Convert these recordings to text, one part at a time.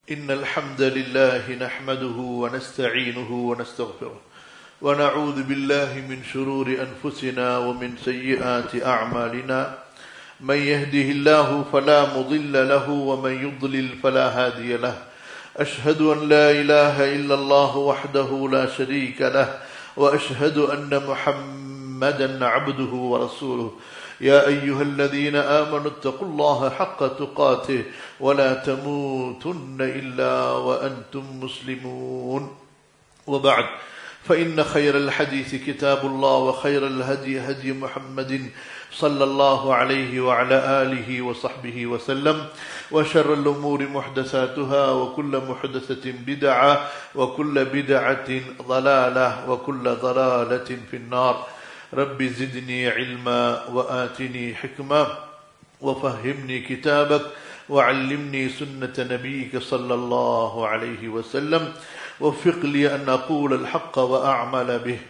إن الحمد لله نحمده ونستعينه ونستغفره ونعوذ بالله من شرور أنفسنا ومن سيئات أعمالنا من يهده الله فلا مضل له ومن يضلل فلا هادي له أشهد أن لا إله إلا الله وحده لا شريك له وأشهد أن محمدا عبده ورسوله يا أيها الذين آمنوا اتقوا الله حق تقاته ولا تموتن إلا وأنتم مسلمون وبعد فإن خير الحديث كتاب الله وخير الهدي هدي محمد صلى الله عليه وعلى آله وصحبه وسلم وشر الأمور محدثاتها وكل محدثة بدعة وكل بدعة ضلالة وكل ضلالة في النار رب زدني علما وآتني حكمة وفهمني كتابك وعلمني سنة نبيك صلى الله عليه وسلم وفق لي أن أقول الحق وأعمل به.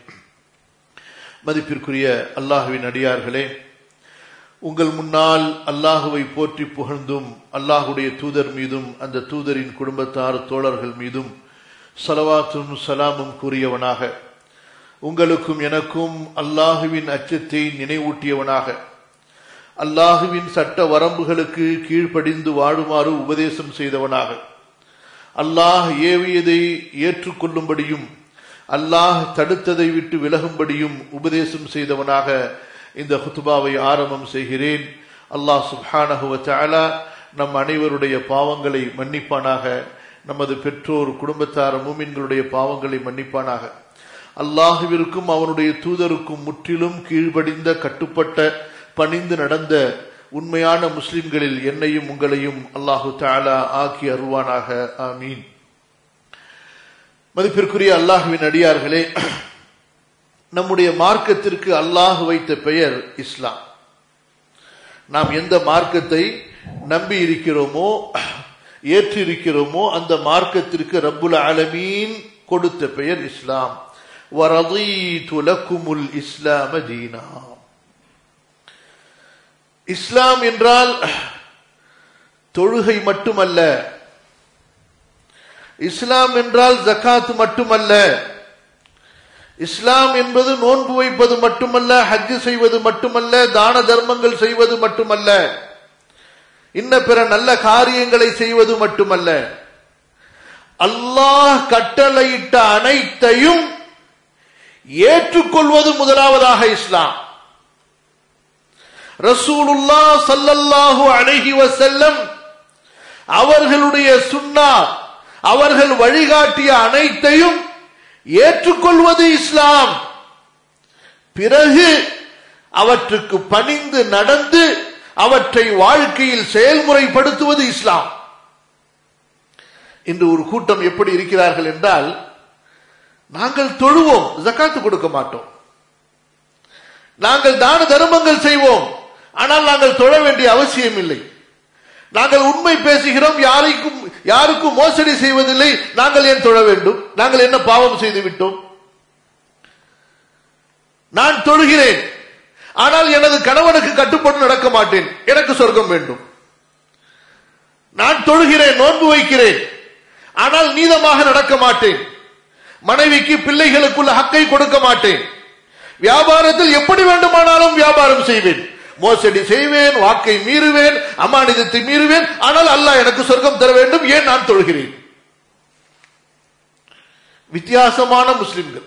மதிப்பிற்குரிய அல்லாஹ்வின் அடியார்களே, உங்கள் முன்னால் அல்லாஹுவை போற்றி புகழ்ந்தும் அல்லாஹுடைய தூதர் மீதும் அந்த தூதரின் குடும்பத்தார் தோழர்கள் மீதும் ஸலவாத்தும் ஸலாமும் கூறியவனாக, உங்களுக்கும் எனக்கும் அல்லாஹுவின் அச்சத்தை நினைவூட்டியவனாக, அல்லாஹுவின் சட்ட வரம்புகளுக்கு கீழ்ப்படிந்து வாழுமாறு உபதேசம் செய்தவனாக, அல்லாஹ் ஏவியதை ஏற்றுக்கொள்ளும்படியும் அல்லாஹ் தடுத்ததை விட்டு விலகும்படியும் உபதேசம் செய்தவனாக இந்த குத்துபாவை ஆரம்பம் செய்கிறேன். அல்லாஹ் சுப்ஹானஹு வ தஆலா நம் அனைவருடைய பாவங்களை மன்னிப்பானாக, நமது பெற்றோர் குடும்பத்தார் மூமின்களுடைய பாவங்களை மன்னிப்பானாக. அல்லாஹுவிற்கும் அவனுடைய தூதருக்கும் முற்றிலும் கீழ்ப்படிந்த கட்டுப்பட்ட பணிந்து நடந்த உண்மையான முஸ்லிம்களில் என்னையும் உங்களையும் அல்லாஹு தஆலா ஆக்கி அருள்வானாக. ஆமீன். மதிப்பிற்குரிய அல்லாஹுவின் அடியார்களே, நம்முடைய மார்க்கத்திற்கு அல்லாஹ் வைத்த பெயர் இஸ்லாம். நாம் எந்த மார்க்கத்தை நம்பி இருக்கிறோமோ ஏற்றிருக்கிறோமோ அந்த மார்க்கத்திற்கு ரப்புல் ஆலமீன் கொடுத்த பெயர் இஸ்லாம். வரதீது லக்குமுல் இஸ்லாம தீனா. இஸ்லாம் என்றால் தொழுகை மட்டுமல்ல, இஸ்லாம் என்றால் ஜகாத் மட்டுமல்ல, இஸ்லாம் என்பது நோன்பு வைப்பது மட்டுமல்ல, ஹஜ் செய்வது மட்டுமல்ல, தான தர்மங்கள் செய்வது மட்டுமல்ல, இன்ன பிற நல்ல காரியங்களை செய்வது மட்டுமல்ல, அல்லாஹ் கட்டளையிட்ட அனைத்தையும் ஏற்றுக்கொள்வது முதலாவதாக இஸ்லாம். ரசூலுல்லாஹ் ஸல்லல்லாஹு அலைஹி வஸல்லம் அவர்களுடைய சுன்னா, அவர்கள் வழிகாட்டிய அனைத்தையும் ஏற்றுக்கொள்வது இஸ்லாம். பிறகு அவற்றுக்கு பணிந்து நடந்து அவற்றை வாழ்க்கையில் செயல்முறைப்படுத்துவது இஸ்லாம். இன்று ஒரு கூட்டம் எப்படி இருக்கிறார்கள் என்றால், நாங்கள் தொழுவோம், ஜகாத் கொடுக்க மாட்டோம், நாங்கள் தான தர்மங்கள் செய்வோம், ஆனால் நாங்கள் தொழ வேண்டிய அவசியம் இல்லை, நாங்கள் உண்மை பேசுகிறோம், யாருக்கும் மோசடி செய்வதில்லை, நாங்கள் ஏன் தொழ வேண்டும், நாங்கள் என்ன பாவம் செய்து விட்டோம்? நான் தொழுகிறேன், ஆனால் எனது கணவனுக்கு கட்டுப்பட்டு நடக்க மாட்டேன், எனக்கு சொர்க்கம் வேண்டும். நான் தொழுகிறேன், நோன்பு வைக்கிறேன், ஆனால் நீதமாக நடக்க மாட்டேன், மனைவிக்கு பிள்ளைகளுக்குள்ள ஹக்கை கொடுக்க மாட்டேன், வியாபாரத்தில் எப்படி வேண்டுமானாலும் வியாபாரம் செய்வேன், மோசடி செய்வேன், வாக்கை மீறுவேன், அமானிதத்தை மீறுவேன், ஆனால் அல்லாஹ் எனக்கு சொர்க்கம் தர வேண்டும், ஏன் நான் தொழுகிறேன்? வித்தியாசமான முஸ்லிம்கள்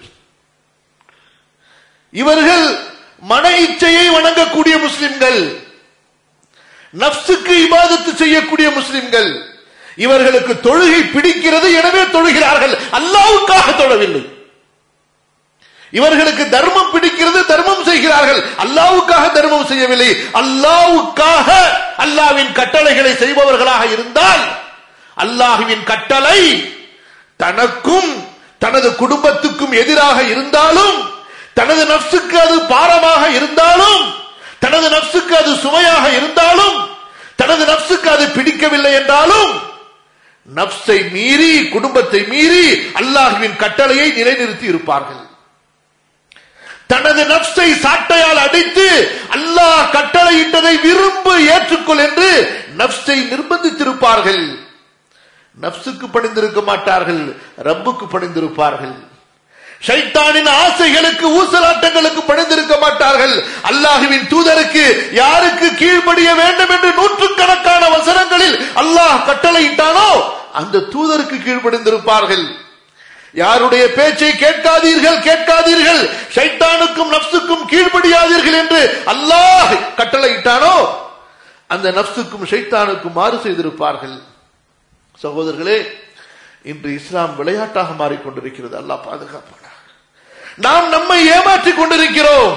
இவர்கள். மன இச்சையை வணங்கக்கூடிய முஸ்லிம்கள், நஃப்ஸுக்கு இபாதத்து செய்யக்கூடிய முஸ்லிம்கள். இவர்களுக்கு தொழுகை பிடிக்கிறது, எனவே தொழுகிறார்கள், அல்லாஹ்வுக்காக தொழவில்லை. இவர்களுக்கு தர்மம் பிடிக்கிறது, தர்மம் செய்கிறார்கள், அல்லாஹ்வுக்காக தர்மம் செய்யவில்லை. அல்லாஹ்வுக்காக அல்லாஹ்வின் கட்டளைகளை செய்பவர்களாக இருந்தால், அல்லாஹ்வின் கட்டளை தனக்கும் தனது குடும்பத்துக்கும் எதிராக இருந்தாலும், தனது நஃப்ஸுக்கு அது பாரமாக இருந்தாலும், தனது நஃப்ஸுக்கு அது சுமையாக இருந்தாலும், தனது நஃப்ஸுக்கு அது பிடிக்கவில்லை என்றாலும், நஃப்ஸை மீறி குடும்பத்தை மீறி அல்லாஹ்வின் கட்டளையை நிலைநிறுத்தி இருப்பார்கள். தனது நஃப்ஸை சாட்டையால் அடித்து அல்லாஹ் கட்டளையிட்டதை விரும்பு ஏற்றுக்கொள் என்று நஃப்ஸை நிர்பந்தித்திருப்பார்கள். நப்சுக்கு பணிந்திருக்க மாட்டார்கள், ரப்புக்கு பணிந்திருப்பார்கள். ஷைத்தானின் ஆசைகளுக்கு ஊசலாட்டங்களுக்கு பணிந்திருக்க மாட்டார்கள். அல்லாஹ்வின் தூதருக்கு யாருக்கு கீழ்ப்படிய வேண்டும் என்று நூற்றுக்கணக்கான வசனங்களில் அல்லாஹ் கட்டளையிட்டானோ அந்த தூதருக்கு கீழ்ப்படிந்திருப்பார்கள். யாருடைய பேச்சை கேட்காதீர்கள், ஷைத்தானுக்கும் நப்சுக்கும் கீழ்ப்படியாதீர்கள் என்று அல்லாஹ் கட்டளையிட்டானோ அந்த நப்சுக்கும் ஷைத்தானுக்கும் மாறு செய்திருப்பார்கள். சகோதரர்களே, இன்று இஸ்லாம் விளையாட்டாக மாறிக்கொண்டிருக்கிறது. அல்லாஹ் பாதுகாப்பானாக. நாம் நம்மை ஏமாற்றிக் கொண்டிருக்கிறோம்.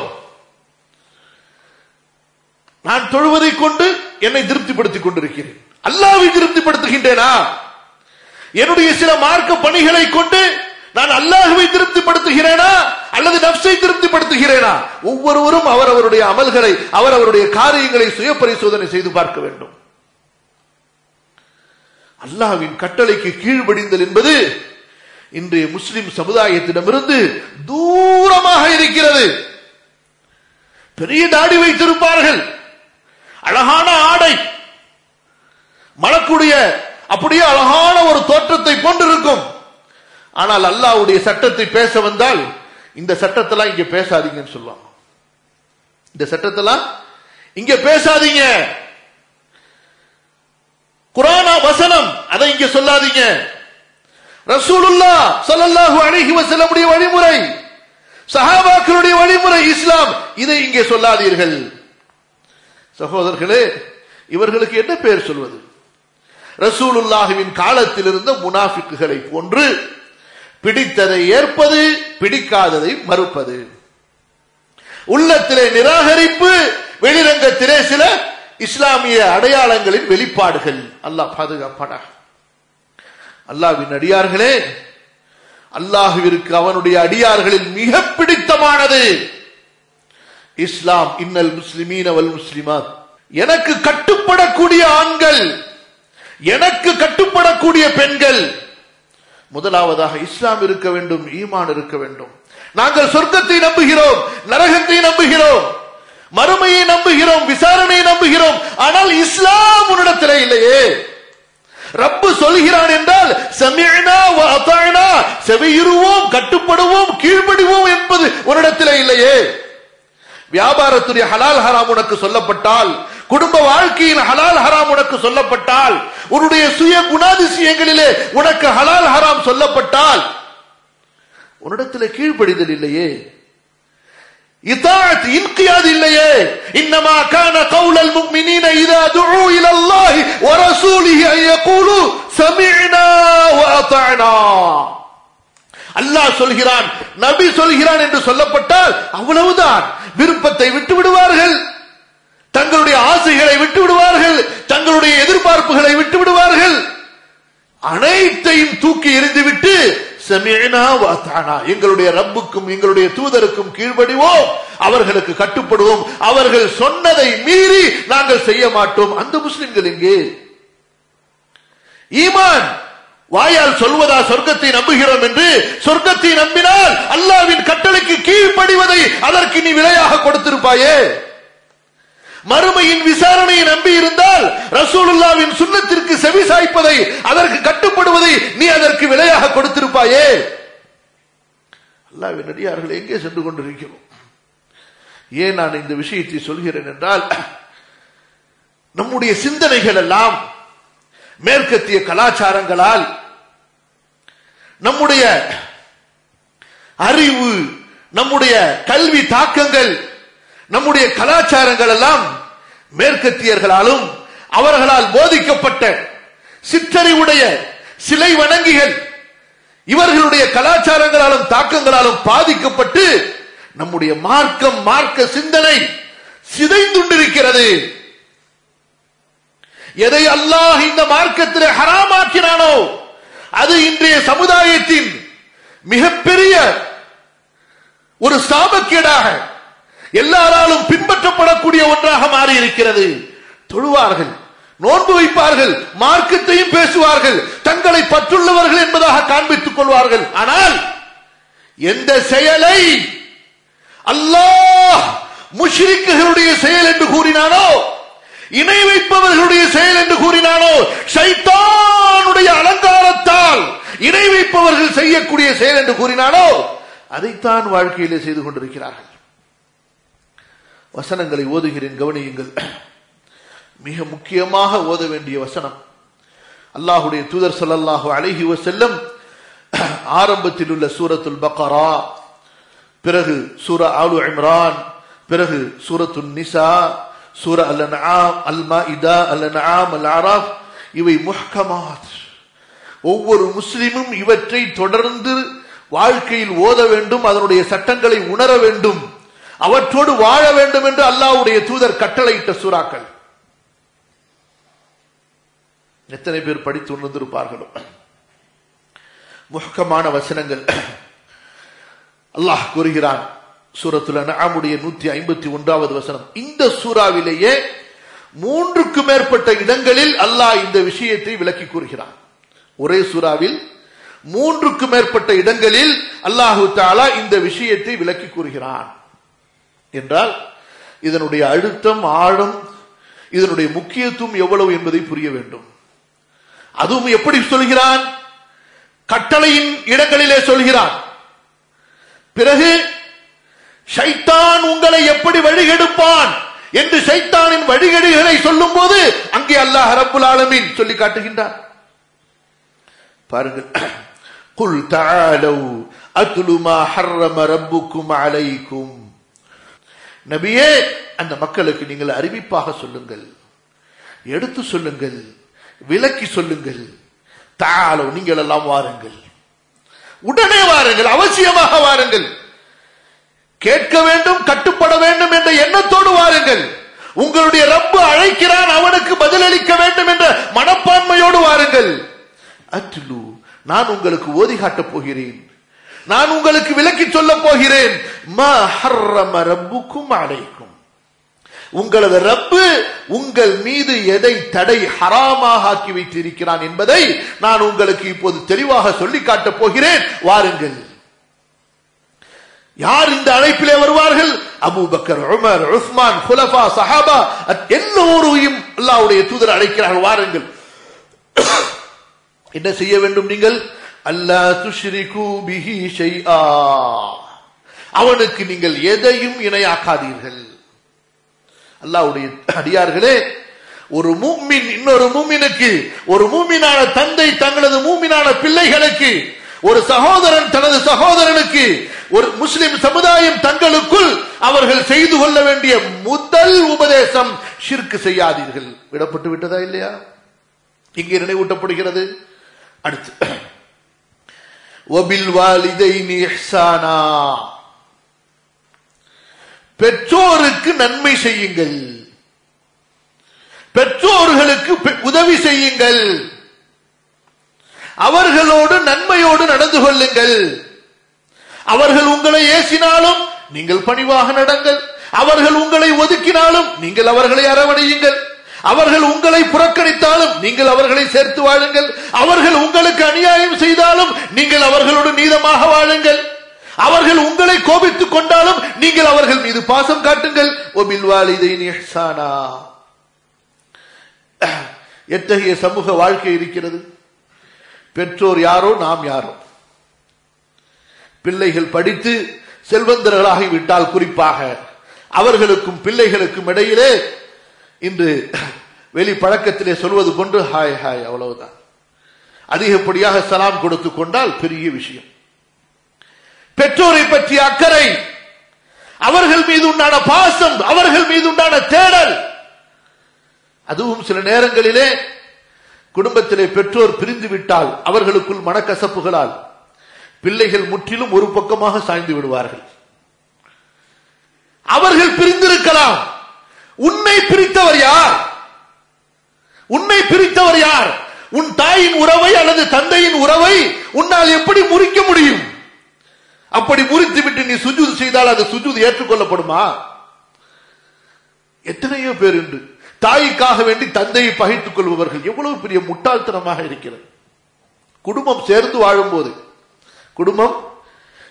நான் தொழுவதை கொண்டு என்னை திருப்திப்படுத்திக் கொண்டிருக்கிறேன். அல்லாஹ்வை திருப்திப்படுத்துகின்றேனா? என்னுடைய சில மார்க்க பணிகளை கொண்டு நான் அல்லாஹ்வை திருப்திப்படுத்துகிறேனா அல்லது நப்சை திருப்திப்படுத்துகிறேனா? ஒவ்வொருவரும் அவரவருடைய அமல்களை, அவரவருடைய காரியங்களை சுய பரிசோதனை செய்து பார்க்க வேண்டும். அல்லாஹ்வின் கட்டளைக்கு கீழ்ப்படிந்தல் என்பது இன்றைய முஸ்லிம் சமுதாயத்திடமிருந்து தூரமாக இருக்கிறது. பெரிய தாடி வைத்திருப்பார்கள், அழகான ஆடை, மலக்குடைய அப்படியே அழகான ஒரு தோற்றத்தை போன்றிருக்கும். ஆனால் அல்லாஹ்வுடைய சட்டத்தை பேச வந்தால் இந்த சட்டத்தெல்லாம் இங்க பேசாதீங்கன்னு சொல்லுவாங்க. இந்த சட்டத்தெல்லாம் இங்க பேசாதீங்க, குர்ஆன் வசனம் அதை இங்க சொல்லாதீங்க, ரசூலுல்லாஹ் ஸல்லல்லாஹு அலைஹி வஸல்லமுடைய வழிமுறை, சஹாபாக்களுடைய வழிமுறை இஸ்லாம், இதை இங்கே சொல்லாதீர்கள். சகோதரர்களே, இவர்களுக்கு என்ன பெயர் சொல்வது? ரசூலுல்லாஹ்வின் காலத்தில் இருந்த முனாஃபிக்குகளை போன்று பிடித்ததை ஏற்பது, பிடிக்காததை மறுப்பது, உள்ளத்திலே நிராகரிப்பு, வெளிரங்கத்திலே சில இஸ்லாமிய அடையாளங்களின் வெளிப்பாடுகள். அல்லாஹ் பாதுகாப்பானாக. அல்லாஹ்வின் அடியார்களே, அல்லாஹ்விற்கு அவனுடைய அடியார்களில் மிக பிடித்தமானது இஸ்லாம். இன்னல் முஸ்லிமீன வல் முஸ்லிமாத், எனக்கு கட்டுப்படக்கூடிய ஆண்கள், எனக்கு கட்டுப்படக்கூடிய பெண்கள். முதலாவதாக இஸ்லாம் இருக்க வேண்டும், ஈமான் இருக்க வேண்டும். நாங்கள் சொர்க்கத்தை நம்புகிறோம், நரகத்தை நம்புகிறோம், மறுமையை நம்புகிறோம், விசாரணை நம்புகிறோம். ஆனால் இஸ்லாம் உன்னிடத்திலே இல்லையே. ரப்பு சொல்கிறான் என்றால் சமிஅனா வ அதானா, செவியுறுவோம், கட்டுப்படுவோம், கீழ்ப்படிவோம் என்பது உன்னிடத்திலே இல்லையே. வியாபாரத்துடைய ஹலால் ஹராம் உனக்கு சொல்லப்பட்டால், குடும்ப வாழ்க்கையின் ஹலால் ஹராம் உனக்கு சொல்லப்பட்டால், உன்னுடைய சுய குணாதிசயங்களிலே உனக்கு ஹலால் ஹராம் சொல்லப்பட்டால் உன்னிடத்திலே கீழ்ப்படிதல் இல்லையே, இதாஅத் இன்கியாத் இல்லையே. இன்னமா கான கௌலல் முஃமினீன இதா துஉ இலல்லாஹி வ ரசூலிஹி அன் யகூலு சமிஅனா வ அதானா. அல்லாஹ் சொல்கிறான், நபி சொல்கிறான் என்று சொல்லப்பட்டால் அவ்வளவுதான். விருப்பத்தை விட்டு விடுவார்கள், தங்களுடைய ஆசைகளை விட்டு விடுவார்கள், தங்களுடைய எதிர்பார்ப்புகளை விட்டு விடுவார்கள், அனைத்தையும் தூக்கி எறிந்துவிட்டு சமிஅனா வ அதானா, எங்களுடைய ரப்புக்கும் எங்களுடைய தூதருக்கும் கீழ்ப்படிவோம், அவர்களுக்கு கட்டுப்படுவோம், அவர்கள் சொன்னதை மீறி நாங்கள் செய்ய மாட்டோம். அந்த முஸ்லிம்கள் எங்கே? ஈமான் வாயால் சொல்வதா சொர்க்கத்தை நம்புகிறோம் என்று? சொர்க்கத்தை நம்பினால் அல்லாஹ்வின் கட்டளைக்கு கீழ்ப்படிவதை அதற்கு நீ விலையாக கொடுத்திருப்பாயே. மறுமையின் விசாரணையை நம்பி இருந்தால் ரசூலுல்லாஹ்வின் சுன்னத்திற்கு செவி சாய்ப்பதை, அதற்கு கட்டுப்படுவதை நீ அதற்கு விலையாக கொடுத்திருப்பாயே. அல்லாஹ்வின் அடியார்கள் எங்கே சென்று கொண்டிருக்கிறோம்? ஏன் நான் இந்த விஷயத்தை சொல்கிறேன் என்றால், நம்முடைய சிந்தனைகள் எல்லாம் மேற்கத்திய கலாச்சாரங்களால், நம்முடைய அறிவு, நம்முடைய கல்வி தாக்கங்கள், நம்முடைய கலாச்சாரங்கள் எல்லாம் மேற்கத்தியர்களாலும் அவர்களால் போதிக்கப்பட்ட சிற்றறிவுடைய சிலை வணங்கிகள், இவர்களுடைய கலாச்சாரங்களாலும் தாக்கங்களாலும் பாதிக்கப்பட்டு நம்முடைய மார்க்கம், மார்க்க சிந்தனை சிதைந்துண்டிருக்கிறது. எதை அல்லாஹ் இந்த மார்க்கத்திலே ஹராமாக்கினானோ அது இன்றைய சமுதாயத்தின் மிகப்பெரிய ஒரு சாபக்கேடாக, எல்லாராலும் பின்பற்றப்படக்கூடிய ஒன்றாக மாறி இருக்கிறது. தொழுவார்கள், நோன்பு வைப்பார்கள், மார்க்கத்தையும் பேசுவார்கள், தங்களை பற்றுள்ளவர்கள் என்பதாக காண்பித்துக் கொள்வார்கள். ஆனால் எந்த செயலை அல்லாஹ் முஷ்ரிக்குகளுடைய செயல் என்று கூறினானோ, இணை வைப்பவர்களுடைய செயல் என்று கூறினானோ ஷைத்தானுடைய அலங்காரத்தால் இணை வைப்பவர்கள் செய்யக்கூடிய செயல் என்று கூறினானோ அதைத்தான் வாழ்க்கையிலே செய்து கொண்டிருக்கிறார்கள். வசனங்களை ஓதுகிறேன், கவனியுங்கள். மிக முக்கியமாக ஓத வேண்டிய வசனம் அல்லாஹ்வுடைய தூதர் ஸல்லல்லாஹு அலைஹி வஸல்லம் ஆரம்பத்தில் உள்ள சூரத்துல் பக்ரா, பிறகு சூரா ஆலு இம்ரான், பிறகு சூரத்துன் நிசா, சூரா அல்-அன்ஆம், அல்-மாஇதா, அல்-அன்ஆம், அல்-அராஃப், இவை முஹ்கமாத். ஒவ்வொரு முஸ்லிமும் இவற்றை தொடர்ந்து வாழ்க்கையில் ஓத வேண்டும், அதனுடைய சட்டங்களை உணர வேண்டும், அவற்றோடு வாழ வேண்டும் என்று அல்லாஹ்வுடைய தூதர் கட்டளையிட்ட சூறாக்கள். எத்தனை பேர் படித்து உணர்ந்திருப்பார்களோ. முஹ்கமான வசனங்கள். அல்லாஹ் கூறுகிறான் சூரத்துல் அன்ஆமுடைய 151வது வசனம். இந்த சூறாவிலேயே 3க்கு மேற்பட்ட இடங்களில் அல்லாஹ் இந்த விஷயத்தை விளக்கி கூறுகிறான். ஒரே சூறாவில் 3க்கு மேற்பட்ட இடங்களில் அல்லாஹு தஆலா இந்த விஷயத்தை விளக்கி கூறுகிறான் என்றால் இதனுடைய அழுத்தம், ஆழம், இதனுடைய முக்கியத்துவம் எவ்வளவு என்பதை புரிய வேண்டும். அதுவும் எப்படி சொல்கிறான்? கட்டளையின் இடங்களிலே சொல்கிறான். பிறகு ஷைத்தான் உங்களை எப்படி வழிகெடுப்பான் என்று ஷைத்தானின் வழிகேடுகளை சொல்லும் போது அங்கே அல்லாஹ் ரப்புல் ஆலமீன் சொல்லி காட்டுகின்றான். பாருங்கள். குல் தஆலு அத்லு மா ஹர்ரம ரப்புக்கும் அலைக்கும். நபியே, அந்த மக்களுக்கு நீங்கள் அறிவிப்பாக சொல்லுங்கள், எடுத்து சொல்லுங்கள், விளக்கி சொல்லுங்கள். தஆலு, நீங்கள் எல்லாம் வாருங்கள், உடனே வாருங்கள், அவசியமாக வாருங்கள். கேட்க வேண்டும், கட்டுப்பட வேண்டும் என்ற எண்ணத்தோடு வாருங்கள். உங்களுடைய ரப்பு அழைக்கிறான், அவனுக்கு பதிலளிக்க வேண்டும் என்ற மனப்பான்மையோடு வாருங்கள். அத்லு, நான் உங்களுக்கு ஓதி காட்டப் போகிறேன், நான் உங்களுக்கு விளக்கி சொல்ல போகிறேன். மா ஹர்ரம ரப்புக்கும் அலைக்கும். உங்களது ரப்பு உங்கள் மீது எதை தடை ஹராமாக ஆக்கி வைத்திருக்கிறான் என்பதை நான் உங்களுக்கு இப்போது தெளிவாக சொல்லி காட்டப் போகிறேன், வாருங்கள். யார் இந்த அழைப்பிலே வருவார்கள்? அபூபக்கர், உமர், உஸ்மான், குலஃபா, சஹாபா, எல்லோரையும் அல்லாஹ்வுடைய தூதர் அழைக்கிறார்கள், வாருங்கள். என்ன செய்ய வேண்டும் நீங்கள்? அல்லா துஷ்ரிகு பிஹி ஷைஆ, அவனுக்கு நீங்கள் எதையும் இணையாக்காதீர்கள். அல்லாஹ்வுடைய அடியார்களே, ஒரு மூமின் இன்னொரு மூமினுக்கு, ஒரு மூமினான தந்தை தங்களது மூமினான பிள்ளைகளுக்கு, ஒரு சகோதரன் தனது சகோதரனுக்கு, ஒரு முஸ்லிம் சமுதாயம் தங்களுக்குள் அவர்கள் செய்து கொள்ள வேண்டிய முதல் உபதேசம் ஷிர்க் செய்யாதீர்கள். விடப்பட்டு விட்டதா இல்லையா? இங்கே நினைவூட்டப்படுகிறது. அடுத்து வபில் வாலிதைனி இஹ்சானா, பெற்றோருக்கு நன்மை செய்யுங்கள், பெற்றோர்களுக்கு உதவி செய்யுங்கள், அவர்களோடு நன்மையோடு நடந்து கொள்ளுங்கள். அவர்கள் உங்களை ஏசினாலும் நீங்கள் பணிவாக நடங்கள், அவர்கள் உங்களை ஒதுக்கினாலும் நீங்கள் அவர்களை அரவணையுங்கள், அவர்கள் உங்களை புறக்கணித்தாலும் நீங்கள் அவர்களை சேர்த்து வாழுங்கள், அவர்கள் உங்களுக்கு அநியாயம் செய்தாலும் நீங்கள் அவர்களோடு நீதமாக வாழுங்கள், அவர்கள் உங்களை கோபித்துக் கொண்டாலும் நீங்கள் அவர்கள் மீது பாசம் காட்டுங்கள். வபில் வாலிதைனி இஹ்சானா. எத்தகைய சமூக வாழ்க்கை இருக்கிறது? பெற்றோர் யாரோ நாம் யாரோ. பிள்ளைகள் படித்து செல்வந்தர்களாகிவிட்டால் குறிப்பாக அவர்களுக்கும் பிள்ளைகளுக்கும் இடையிலே இன்று வெளி பழக்கத்திலே சொல்வது போன்று ஹாய் ஹாய், அவ்வளவுதான். அதிகப்படியாக சலாம் கொடுத்து கொண்டால் பெரிய விஷயம். பெற்றோரை பற்றிய அக்கறை, அவர்கள் மீது உண்டான பாசம், அவர்கள் மீது உண்டான தேடல். அதுவும் சில நேரங்களிலே குடும்பத்திலே பெற்றோர் பிரிந்து விட்டால் அவர்களுக்குள் மனக்கசப்புகளால் பிள்ளைகள் முற்றிலும் ஒரு பக்கமாக சாய்ந்து விடுவார்கள். அவர்கள் பிரிந்திருக்கலாம், உன்னை பிரித்தவர் யார்? உன்னை பிரித்தவர் யார்? உன் தாயின் உறவை அல்லது தந்தையின் உறவை உன்னால் எப்படி முறிக்க முடியும்? அப்படி முறித்து விட்டு நீ சுஜூத் செய்தால் அது சுஜூத் ஏற்றுக்கொள்ளப்படுமா? எத்தனையோ பேர் உண்டு தாய்க்காக வேண்டி தந்தையை பகைத்துக் கொள்பவர்கள். எவ்வளவு பெரிய முட்டாள்தனமாக இருக்கிறது. குடும்பம் சேர்ந்து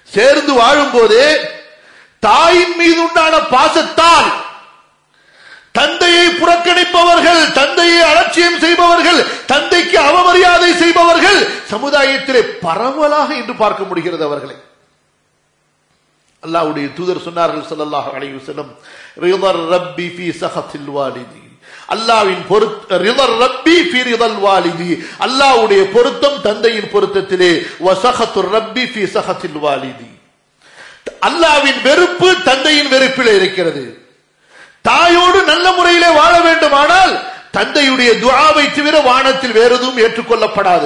வாழும் போதே தாயின் மீது உண்டான பாசத்தால் தந்தையை புறக்கணிப்பவர்கள், தந்தையை அலட்சியம் செய்பவர்கள், தந்தைக்கு அவமரியாதை செய்பவர்கள் சமுதாயத்திலே பரவலாக இன்று பார்க்க முடிகிறது அவர்களை. அல்லாஹ்வுடைய தூதர் சொன்னார்கள் ஸல்லல்லாஹு அலைஹி வஸல்லம், ரிதர் ரப்பி ஃபீ ஸஹத்தில் வாலிதி, அல்லாஹ்வின் ரிதர் ரப்பி ஃபீ ரிதல் வாலிதி, அல்லாஹ்வுடைய பொருத்தம் தந்தையின் பொருத்தத்திலே, வ ஸஹத்துர் ரப்பி ஃபீ ஸஹத்தில் வாலிதி, அல்லாஹ்வின் வெறுப்பு தந்தையின் வெறுப்பிலே இருக்கிறது. தாயோடு நல்ல முறையிலே வாழ வேண்டுமானால் தந்தையுடைய துஆவை தவிர வானத்தில் வேறு எதுவும் ஏற்றுக்கொள்ளப்படாது.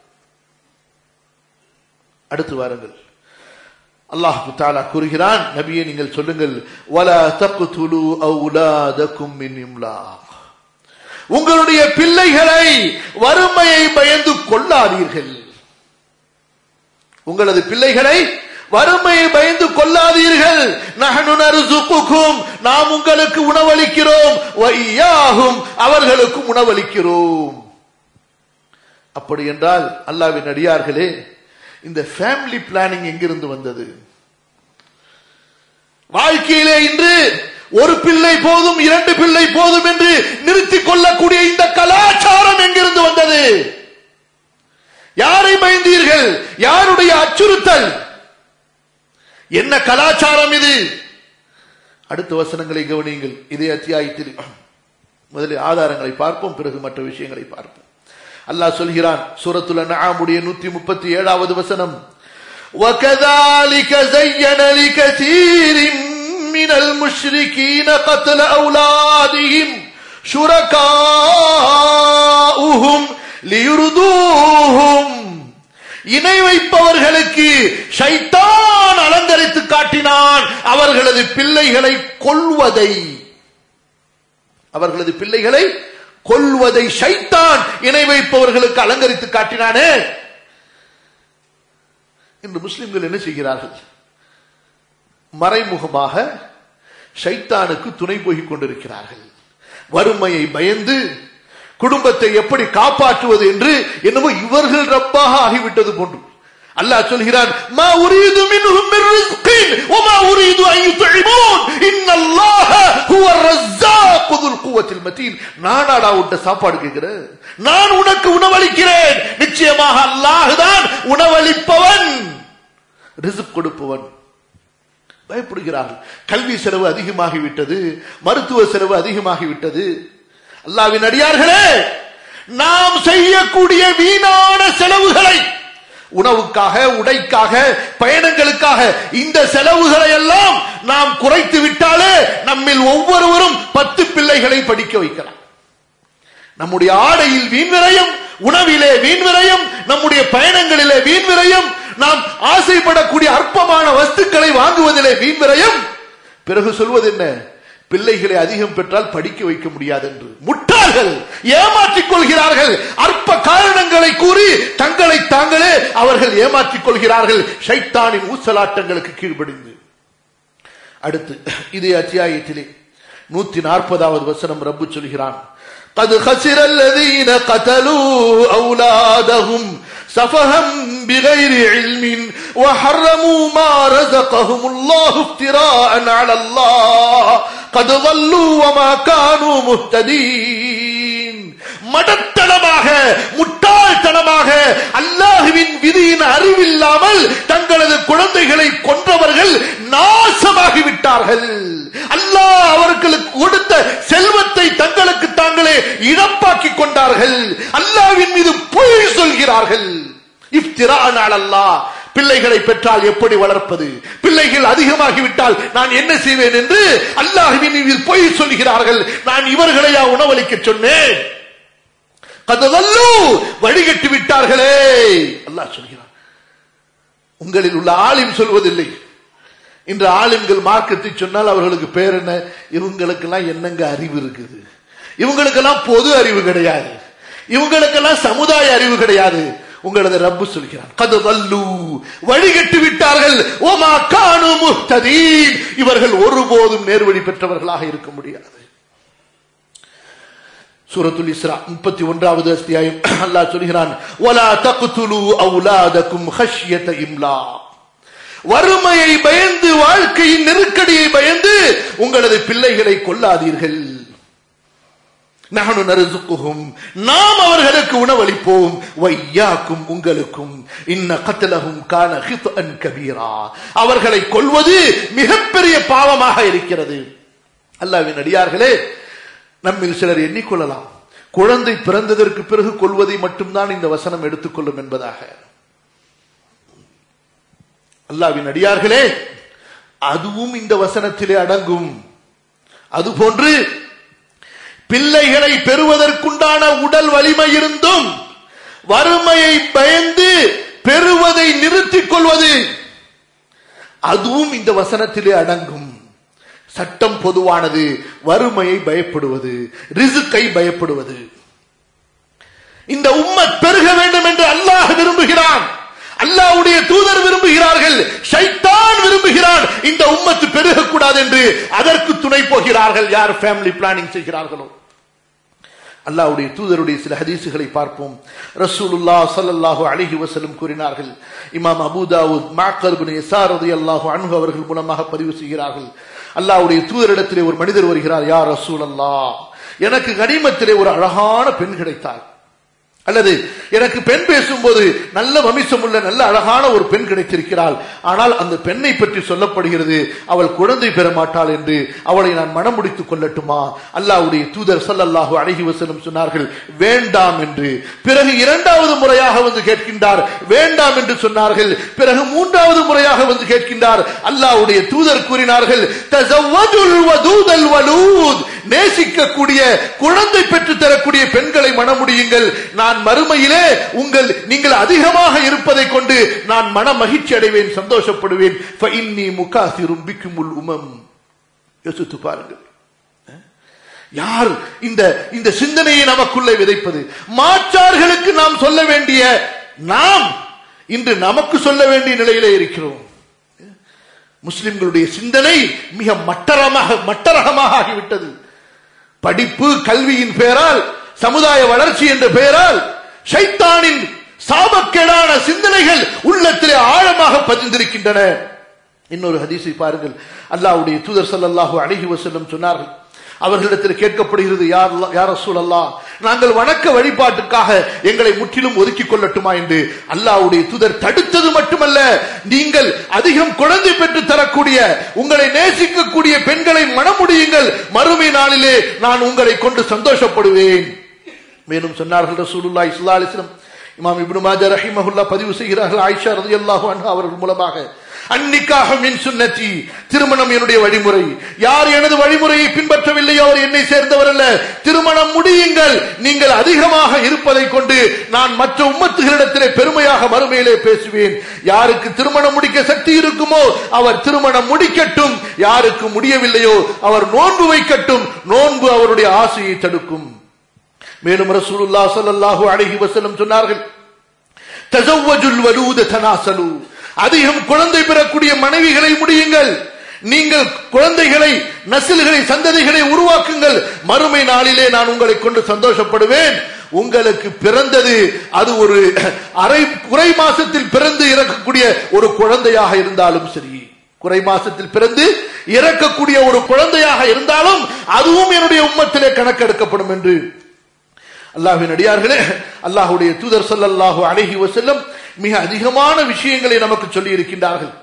அடுத்து வாருங்கள், அல்லாஹ் தஆலா கூறுகிறான், நபியே நீங்கள் சொல்லுங்கள், வலா தக்துலு அவுலாதகும் மின் இம்லாக், உங்களுடைய பிள்ளைகளை வறுமையை பயந்து கொள்ளாதீர்கள். உங்களது பிள்ளைகளை வறுமையை பயந்து கொள்ளாதீர்கள். நஹ்னு நர்சுகுகும், நாம் உங்களுக்கு உணவளிக்கிறோம், வ இய்யாஹும், அவர்களுக்கும் உணவளிக்கிறோம். அப்படி என்றால் அல்லாஹ்வின் அடியார்களே, இந்த ஃபேமிலி பிளானிங் எங்கிருந்து வந்தது? வாழ்க்கையிலே இன்று ஒரு பிள்ளை போதும், 2 பிள்ளை போதும் என்று நிறுத்திக் கொள்ளக்கூடிய இந்த கலாச்சாரம் எங்கிருந்து வந்தது? யாரை பயந்தீர்கள்? யாருடைய அச்சுறுத்தல்? என்ன கலாச்சாரம் இது? அடுத்த வசனங்களை கவனியுங்கள். இதே அத்தியாயத்தில் முதலில் ஆதாரங்களை பார்ப்போம், பிறகு மற்ற விஷயங்களை பார்ப்போம். அல்லாஹ் சொல்கிறான், சூரத்துல் அன்ஆமுடைய 137வது வசனம், وَكَذَلِكَ زَيَّنَ لِكَثِيرٍ مِنَ الْمُشْرِكِينَ قَتْلَ أَوْلَادِهِمْ شُرَكَاؤُهُمْ لِيُرْدُوهُمْ, இணை வைப்பவர்களுக்கு ஷைத்தான் அலங்கரித்து காட்டினான் அவர்களது பிள்ளைகளை கொல்வதை. அவர்களது பிள்ளைகளை கொல்வதை ஷைத்தான் இணை வைப்பவர்களுக்கு அலங்கரித்து காட்டினானே. இன்று முஸ்லிம்கள் என்ன செய்கிறார்கள்? மறைமுகமாக ஷைத்தானுக்கு துணை போகிக் கொண்டிருக்கிறார்கள். வறுமையை பயந்து குடும்பத்தை எப்படி காப்பாற்றுவது என்று என்னவோ இவர்கள் ரப்பாக ஆகிவிட்டது போன்று. அல்லாஹ் சொல்கிறான், மா உரீது மின்ஹும் மின் ரிஸ்கின் வ மா உரீது அன் யுத்இமூன் இன்னல்லாஹ ஹுவர் ரஸ்ஸாக்கு ذுல் குவத்தில் மதீன். நானாடா உன்ட சாப்பாடு கேக்குறேன், நான் உனக்கு உணவளிக்கிறேன். நிச்சயமாக அல்லாஹ் தான் உணவளிப்பவன், ரிஸ்க் கொடுப்பவன். பயப்படுகிறார்கள். கல்வி செலவு அதிகமாகிவிட்டது, மருத்துவ செலவு அதிகமாகிவிட்டது. அல்லாஹ்வின் அடியார்களே, நாம் செய்யக்கூடிய வீணான செலவுகளை, உணவுக்காக, உடைக்காக, பயணங்களுக்காக, இந்த செலவுகளை எல்லாம் நாம் குறைத்து விட்டாலே நம்மில் ஒவ்வொருவரும் 10 பிள்ளைகளை படிக்க வைக்கலாம். நம்முடைய ஆடையில் வீண் விரயம், உணவிலே வீண் விரயம், நம்முடைய பயணங்களிலே வீண் விரயம், நாம் ஆசைப்படக்கூடிய அற்பமான வஸ்துக்களை வாங்குவதிலே வீண் விரயம். பிறகு சொல்வது என்ன? பிள்ளைகளை அதிகம் பெற்றால் படிக்க வைக்க முடியாது என்று. முட்டாள்கள், ஏமாற்றிக் கொள்கிறார்கள். அற்ப காரணங்களை கூறி தங்களை தாங்களே அவர்கள் ஏமாற்றிக் கொள்கிறார்கள், ஷைத்தானின் ஊசலாட்டங்களுக்கு கீழ்ப்படிந்து. அடுத்து இதே அத்தியாயத்திலே 140வது வசனம் ரப்பு சொல்கிறான், قد خسر الذين قتلوا أولادهم سفها بغير علم وحرموا ما رزقهم الله افتراء على الله قد ضلوا وما كانوا مهتدين. மடத்தனமாக, முட்டாள்தனமாக, அல்லாஹ்வின் விதியின் அறிவில்லாமல் தங்களது குழந்தைகளை கொன்றவர்கள் நாசமாகிவிட்டார்கள். அல்லாஹ் அவர்களுக்கு கொடுத்த செல்வத்தை தங்களுக்கு தாங்களே இழப்பாக்கிக் கொண்டார்கள். அல்லாஹ்வின் மீது பொய் சொல்கிறார்கள். இஃப்திரான் அலல்லாஹ். பிள்ளைகளை பெற்றால் எப்படி வளர்ப்பது, பிள்ளைகள் அதிகமாகிவிட்டால் நான் என்ன செய்வேன் என்று அல்லாஹ்வின் மீது பொய் சொல்கிறார்கள். நான் இவர்களையா உணவளிக்க சொன்னேன்? கதவல்லு, வழிகட்டு விட்டார்களே. அல்லாஹ் சொல்கிறான். உங்களில் உள்ள ஆலிம் சொல்வதில்லை. இன்று ஆலிம்கள் மார்க்கத்தை சொன்னால் அவர்களுக்கு பேர் என்ன? இவங்களுக்கெல்லாம் என்னங்க அறிவு இருக்குது, இவங்களுக்கெல்லாம் பொது அறிவு கிடையாது, இவங்களுக்கெல்லாம் சமுதாய அறிவு கிடையாது. உங்களது ரப்பு சொல்கிறான், கதவல்லு, வழிகட்டு விட்டார்கள். ஓமா கானு முஹ்ததீன், இவர்கள் ஒருபோதும் நேர்வழி பெற்றவர்களாக இருக்க முடியாது. சூரத்துல் இஸ்ரா 31வது அத்தியாயம் அல்லாஹ் சொல்கிறான், வலா தக்துலு அவுலாதகும் ஹஷ்யத இம்லாக். வறுமையை பயந்து, வாழ்க்கையின் நெருக்கடியை பயந்து உங்களது பிள்ளைகளை கொல்லாதீர்கள். நஹ்னு நர்சுகுஹும், நாம் அவர்களுக்கு உணவளிப்போம், வையாக்கும் உங்களுக்கும், இன்ன கத்லஹும் கான ஹித்அன் கபீரா, அவர்களை கொல்வது மிகப்பெரிய பாவமாக இருக்கிறது. அல்லாஹ்வின் அடியார்களே, நம்மில் சிலர் எண்ணிக்கொள்ளலாம் குழந்தை பிறந்ததற்கு பிறகு கொல்வதை மட்டும்தான் இந்த வசனம் எடுத்துக்கொள்ளும் என்பதாக. அல்லாஹ்வின் அடியார்களே, அதுவும் இந்த வசனத்திலே அடங்கும். அதுபோன்று பிள்ளைகளை பெறுவதற்குண்டான உடல் வலிமை இருந்தும் வறுமையை பயந்து பெறுவதை நிறுத்திக் கொள்வது, அதுவும் இந்த வசனத்திலே அடங்கும். சட்டம் பொதுவானது, வறுமையை பயப்படுவது, ரிஸ்கை பயப்படுவது. இந்த உம்மத் பெருக வேண்டும் என்று அல்லாஹ் விரும்புகிறான், அல்லாஹ்வுடைய தூதர் விரும்புகிறார்கள், ஷைத்தான் விரும்புகிறான் இந்த உம்மத்து பெருகக்கூடாது என்று. அதற்கு துணை போகிறார்கள் யார் ஃபேமிலி பிளானிங் செய்கிறார்களோ. அல்லாஹ்வுடைய தூதருடைய சில ஹதீசுகளை பார்ப்போம். ரசூலுல்லாஹ் ஸல்லல்லாஹு அலைஹி வஸல்லம் கூறினார்கள், இமாம் அபூ தாவூத் மஅக்கர் இப்னு யஸார் ரலியல்லாஹு அன்ஹு அவர்கள் மூலமாக பதிவு செய்கிறார்கள், அல்லாஹ்வுடைய தூதரிடத்திலே ஒரு மனிதர் வருகிறார், யா ரசூலல்லாஹ், எனக்கு கனிமத்திலே ஒரு அழகான பெண் கிடைத்தாள், அல்லது எனக்கு பெண் பேசும்போது நல்ல வமிசம் உள்ள நல்ல அழகான ஒரு பெண் கிடைத்திருக்கிறாள், ஆனால் அந்த பெண்ணை பற்றி சொல்லப்படுகிறது அவள் குழந்தை பெற மாட்டாள் என்று, அவளை நான் மனம் முடித்துக் கொள்ளட்டுமா? அல்லாஹ்வுடைய தூதர் ஸல்லல்லாஹு அலைஹி வஸல்லம் சொன்னார்கள், வேண்டாம் என்று. பிறகு இரண்டாவது முறையாக வந்து கேட்கின்றார், வேண்டாம் என்று சொன்னார்கள். பிறகு மூன்றாவது முறையாக வந்து கேட்கின்றார். அல்லாஹ்வுடைய தூதர் கூறினார்கள், தஸவ்வஜுல் வதூதல் வலூத், நேசிக்கக்கூடிய குழந்தை பெற்று தரக்கூடிய பெண்களை மணமுடியுங்கள், நான் மறுமையிலே நீங்கள் அதிகமாக இருப்பதை கொண்டு நான் மன மகிழ்ச்சி அடைவேன், சந்தோஷப்படுவேன். ஃபஇன்னி முகாசிரும் பிக்குமுல் உமம். யோசித்து பாருங்கள், யார் இந்த சிந்தனையை நமக்குள்ளே விதைப்பது? மாற்றார்களுக்கு நாம் சொல்ல வேண்டிய நாம் இன்று நமக்கு சொல்ல வேண்டிய நிலையிலே இருக்கிறோம். முஸ்லிம்களுடைய சிந்தனை மிக மட்டரகமாக ஆகிவிட்டது. படிப்பு கல்வியின் பெயரால், சமுதாய வளர்ச்சி என்ற பெயரால் ஷைத்தானின் சாபக்கேடான சிந்தனைகள் உள்ளத்திலே ஆழமாக பதிந்திருக்கின்றன. இன்னொரு ஹதீஸை பாருங்கள், அல்லாஹ்வுடைய தூதர் ஸல்லல்லாஹு அலைஹி வஸல்லம் சொன்னார்கள், அவர்களிடத்தில் கேட்கப்படுகிறது, யா ரசூலல்லாஹ், நாங்கள் வணக்க வழிபாட்டுக்காக எங்களை முற்றிலும் ஒதுக்கிக் கொள்ளட்டுமா என்று. அல்லாஹ்வுடைய தூதர் தடுத்தது மட்டுமல்ல, நீங்கள் அதிகம் குழந்தை பெற்று தரக்கூடிய உங்களை நேசிக்கக்கூடிய பெண்களை மணமுடியுங்கள், மறுமை நாளிலே நான் உங்களை கொண்டு சந்தோஷப்படுவேன். மேலும் சொன்னார்கள் ரசூலுல்லாஹி ஸல்லல்லாஹு அலைஹி வஸல்லம், இமாம் இப்னு மாஜா ரஹிமஹுல்லாஹ் பதிவு செய்கிறார்கள், ஆயிஷா ரலியல்லாஹு அன்ஹா அவர்கள் மூலமாக, அன்னிக்காஹு மின் சுன்னதி, திருமணம் என்னுடைய வழிமுறை, யார் எனது வழிமுறையை பின்பற்றவில்லையோ அவர் என்னை சேர்ந்தவர் அல்ல. திருமணம் முடியுங்கள், நீங்கள் அதிகமாக இருப்பதை கொண்டு நான் மற்ற உம்மத்துகளிடத்திலே பெருமையாக மறுமையிலே பேசுவேன். யாருக்கு திருமணம் முடிக்க சக்தி இருக்குமோ அவர் திருமணம் முடிக்கட்டும், யாருக்கு முடியவில்லையோ அவர் நோன்பு வைக்கட்டும், நோன்பு அவருடைய ஆசையை தடுக்கும். மேலும் ரசூலுல்லாஹ் ஸல்லல்லாஹு அலைஹி வஸல்லம் சொன்னார்கள், தஸவ்வஜுல் வலூத தனாசலு, அதிகம் குழந்தை பெறக்கூடிய மனைவிகளை முடியுங்கள், நீங்கள் குழந்தைகளை, நஸ்ல்களை, சந்ததிகளை உருவாக்குங்கள், மறுமை நாளிலே நான் உங்களை கொண்டு சந்தோஷப்படுவேன். உங்களுக்கு பிறந்தது அது ஒரு குறை மாசத்தில் பிறந்து இறக்கக்கூடிய ஒரு குழந்தையாக இருந்தாலும் சரி, குறை மாசத்தில் பிறந்து இறக்கக்கூடிய ஒரு குழந்தையாக இருந்தாலும் அதுவும் என்னுடைய உம்மத்திலே கணக்கெடுக்கப்படும் என்று. அல்லாஹ்வின் அடியார்களே, அல்லாஹ்வுடைய தூதர் ஸல்லல்லாஹு அலைஹி வஸல்லம் மிக அதிகமான விஷயங்களை நமக்கு சொல்லி இருக்கின்றார்கள்.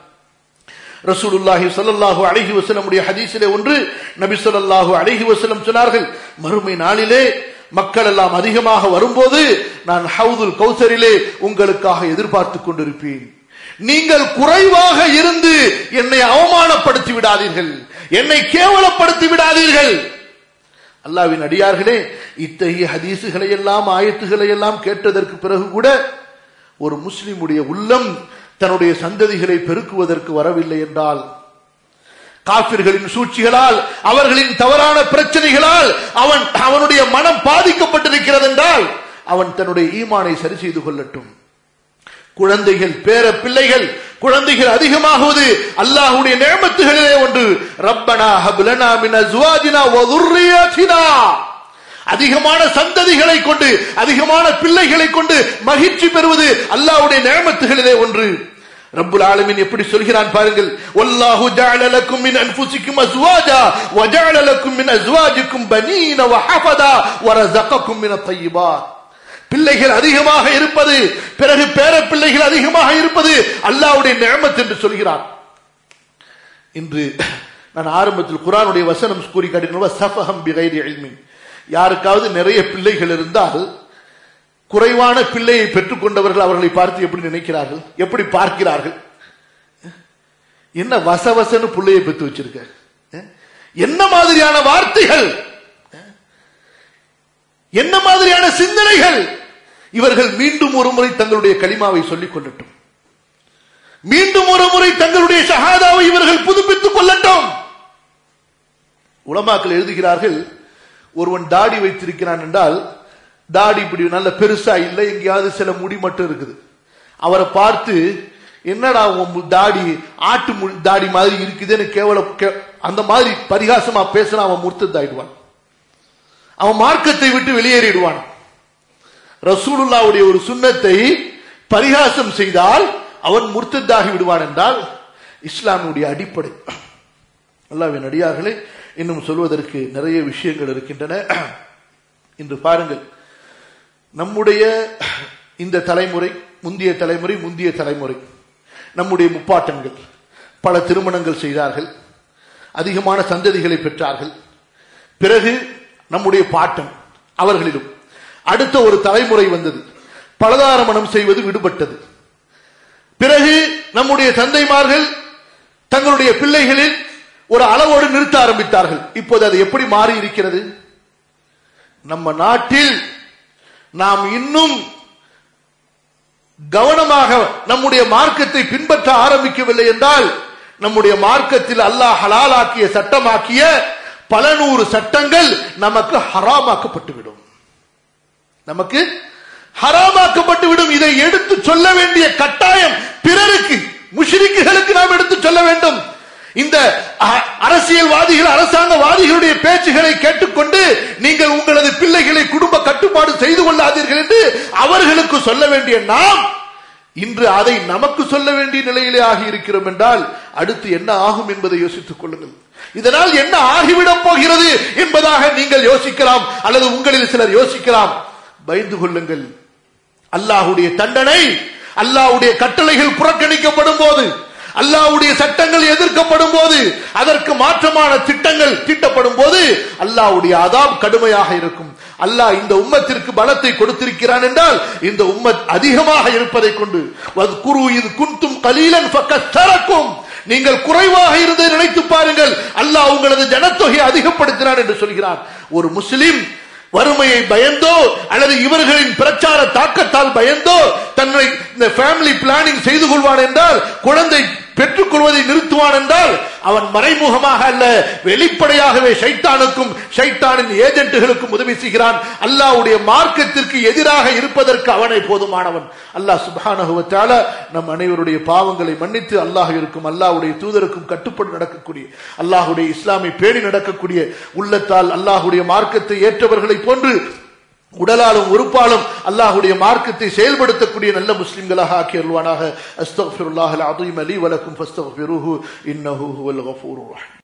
ரசூலுல்லாஹி ஸல்லல்லாஹு அலைஹி வஸல்லம் உடைய ஹதீஸிலே ஒன்று, நபி ஸல்லல்லாஹு அலைஹி வஸல்லம் சொன்னார்கள், மறுமை நாளிலே மக்கள் எல்லாம் அதிகமாக வரும்போது நான் ஹவுதுல் கௌசரிலே உங்களுக்காக எதிர்பார்த்துக் கொண்டிருப்பேன். நீங்கள் குறைவாக இருந்து என்னை அவமானப்படுத்தி விடாதீர்கள், என்னை கேவலப்படுத்தி விடாதீர்கள். அல்லாஹ்வின் அடியார்களே, இத்தகைய ஹதீசுகளை எல்லாம், ஆயத்துகளை எல்லாம் கேட்டதற்கு பிறகு கூட ஒரு முஸ்லிமுடைய உள்ளம் தன்னுடைய சந்ததிகளை பெருக்குவதற்கு வரவில்லை என்றால், காஃபிர்களின் சூழ்ச்சிகளால், அவர்களின் தவறான பிரச்சனைகளால் அவனுடைய மனம் பாதிக்கப்பட்டிருக்கிறது என்றால் அவன் தன்னுடைய ஈமானை சரி செய்து கொள்ளட்டும். குழந்தைகள், பேர பிள்ளைகள், குழந்தைகள் அதிகமாகுவது அல்லாஹ்வுடைய நிஅமத்துகளிலே ஒன்று. ரப்பனா ஹப் லனா மின் அஸ்வாஜினா வ ذُرِّيَّتِنَا, அதிகமான சந்ததிகளை கொண்டு, அதிகமான பிள்ளைகளை கொண்டு மகிழ்ச்சி பெறுவது அல்லாஹ்வுடைய நிஅமத்துகளிலே ஒன்று. ரப்புல் ஆலமீன் எப்படி சொல்கிறான் பாருங்கள். வல்லாஹு ஜஅல லக்கும் மின் அன்ஃபுசிக்கும் அஸ்வாஜா வ ஜஅல லக்கும் மின் அஸ்வாஜிக்கும் பனீன வ ஹஃபதா வ ரஸகக்கும் மினத் தய்யிபாத். பிள்ளைகள் அதிகமாக இருப்பது, பிறகு பேர பிள்ளைகள் அதிகமாக இருப்பது அல்லாஹ்வுடைய நிஅமத் என்று சொல்கிறான். இன்று நான் ஆரம்பத்தில் குர்ஆனுடைய வசனம் கூறி காட்டினோம், சஃபஹம் பிகைரி இல்மின். யாருக்காவது நிறைய பிள்ளைகள் இருந்தால் குறைவான பிள்ளையை பெற்றுக் கொண்டவர்கள் அவர்களை பார்த்து எப்படி நினைக்கிறார்கள், எப்படி பார்க்கிறார்கள்? என்ன வசவசன்னு பிள்ளையை பெற்று வச்சிருக்க, என்ன மாதிரியான வார்த்தைகள், என்ன மாதிரியான சிந்தனைகள். இவர்கள் மீண்டும் ஒரு முறை தங்களுடைய கலிமாவை சொல்லிக் கொள்ளட்டும், மீண்டும் ஒரு முறை தங்களுடைய ஷஹாதாவை இவர்கள் புதுப்பித்துக் கொள்ளட்டும். உலமாக்கள் எழுதுகிறார்கள், ஒருவன் தாடி வைத்திருக்கிறான் என்றால், தாடி இப்படி நல்ல பெருசா இல்லை, எங்கேயாவது சில முடி மட்டும் இருக்குது. அவரை பார்த்து என்னடா உன் தாடி ஆட்டு தாடி மாதிரி இருக்குதுன்னு அந்த மாதிரி பரிகாசமா பேசினா அவன் முர்த்ததாயிடுவான், அவன் மார்க்கத்தை விட்டு வெளியேறிடுவான். ரசூலுல்லாஹ்வுடைய ஒரு சுன்னத்தை பரிகாசம் செய்தால் அவன் முர்த்ததாகி விடுவான் என்றால் இஸ்லாமுடைய அடிப்படை. அல்லாஹ்வின் அடியார்களே, இன்னும் சொல்வதற்கு நிறைய விஷயங்கள் இருக்கின்றன. இன்று பாருங்கள், நம்முடைய இந்த தலைமுறை, முந்தைய தலைமுறை, நம்முடைய முப்பாட்டன்கள் பல திருமணங்கள் செய்தார்கள், அதிகமான சந்ததிகளை பெற்றார்கள். பிறகு நம்முடைய பாட்டன் அவர்களிலும் அடுத்த ஒரு தலைமுறை வந்தது, பலதார மணம் செய்வது விடுபட்டது. பிறகு நம்முடைய தந்தைமார்கள் தங்களுடைய பிள்ளைகளில் ஒரு அளவோடு நிறுத்த ஆரம்பித்தார்கள். இப்போது அது எப்படி மாறி இருக்கிறது? நம்ம நாட்டில் நாம் இன்னும் கவனமாக நம்முடைய மார்க்கத்தை பின்பற்ற ஆரம்பிக்கவில்லை என்றால், நம்முடைய மார்க்கத்தில் அல்லாஹ் ஹலாலாக்கிய சட்டமாக்கிய பல நூறு சட்டங்கள் நமக்கு ஹராமாக்கப்பட்டுவிடும், நமக்கு ஹராமாக்கப்பட்டுவிடும். இதை எடுத்து சொல்ல வேண்டிய கட்டாயம் பிறருக்கு, முஷ்ரிக்குகளுக்கு நாம் எடுத்து சொல்ல வேண்டும். இந்த அரசியல்வாதிகள், அரசாங்கவாதிகளுடைய பேச்சுகளை கேட்டுக்கொண்டு நீங்கள் உங்களது பிள்ளைகளை குடும்ப கட்டுப்பாடு செய்து கொள்ளாதீர்கள் என்று அவர்களுக்கு சொல்ல வேண்டிய நாம் இன்று அதை நமக்கு சொல்ல வேண்டிய நிலையிலே ஆகி இருக்கிறோம் என்றால் அடுத்து என்ன ஆகும் என்பதை யோசித்துக் கொள்ளுங்கள். இதனால் என்ன ஆகிவிடப் போகிறது என்பதாக நீங்கள் யோசிக்கலாம், அல்லது உங்களில் சிலர் யோசிக்கலாம். பயந்து கொள்ளுங்கள். அல்லாஹ்வுடைய தண்டனை, அல்லாஹ்வுடைய கட்டளைகள் புறக்கணிக்கப்படும் போது, அல்லாஹ்வுடைய சட்டங்கள் எதிர்க்கப்படும் போது, அதற்கு மாற்றமான திட்டங்கள் தீட்டப்படும் போது அல்லாஹ்வுடைய அதாப் கடுமையாக இருக்கும். அல்லாஹ் இந்த உம்மத்திற்கு பலத்தை கொடுத்திருக்கிறான் என்றால் இந்த உம்மத் அதிகமாக இருப்பதை கொண்டு, வத்குரு இத் குன்தும் கலீலன் ஃபகஸ்ஸரக்கும், நீங்கள் குறைவாக இருந்ததை நினைத்து பாருங்கள், அல்லாஹ் உங்களது ஜனத்தொகையை அதிகப்படுத்தினார் என்று சொல்கிறார். ஒரு முஸ்லிம் வறுமையை பயந்தோ அல்லது இவர்களின் பிரச்சார தாக்கத்தால் பயந்தோ தன்னை இந்த ஃபேமிலி பிளானிங் செய்து கொள்வான் என்றால், குழந்தை பெற்றுக் கொள்வதை நிறுத்துவான் என்றால், அவன் மறைமுகமாக அல்ல வெளிப்படையாகவே ஷைத்தானுக்கும் ஷைத்தானின் ஏஜென்ட்டுகளுக்கும் உதவி செய்கிறான். அல்லாஹ்வுடைய மார்க்கத்திற்கு எதிராக இருப்பதற்கு அவனை போதுமானவன். அல்லாஹ் சுப்ஹானஹு வ தஆலா நம் அனைவருடைய பாவங்களை மன்னித்து அல்லாஹ் இருக்கும் அல்லாஹ்வுடைய தூதருக்கும் கட்டுப்பட்டு நடக்கக்கூடிய, அல்லாஹ்வுடைய இஸ்லாமை பேணி நடக்கக்கூடிய, உள்ளத்தால் அல்லாஹ்வுடைய மார்க்கத்தை ஏற்றவர்களை போன்று உடலாலும் உறுப்பாலும் அல்லாஹ்வுடைய மார்க்கத்தை செயல்படுத்தக்கூடிய நல்ல முஸ்லிம்களாக ஆக்கி அருள்வானாக. அஸ்தக்ஃபிருல்லாஹல் அஸீம் லீ வ லக்கும் ஃபஸ்தக்ஃபிருஹு இன்னஹு ஹுவல் கஃபூருர் ரஹீம்.